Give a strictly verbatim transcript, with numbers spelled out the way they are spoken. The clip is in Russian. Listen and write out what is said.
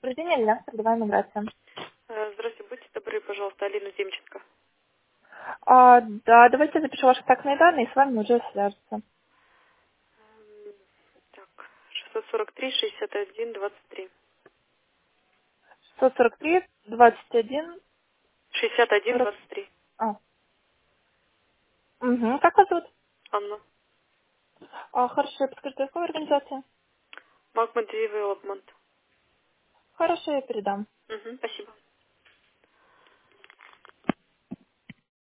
Добрый день, Алина. Давай миграция. Э, Здравствуйте, будьте добры, пожалуйста, Алина Земченко. А, да, давайте запишу ваши контактные данные, и с вами уже свяжутся. М, Так, шестьсот сорок три шестьдесят один двадцать три. шестьсот сорок три двадцать один шестьдесят один сорок. двадцать три. А, угу. Как вас зовут? Анна. А, хорошо, подскажите, какая организация? Magma Development. Хорошо, я передам. Мгм, спасибо.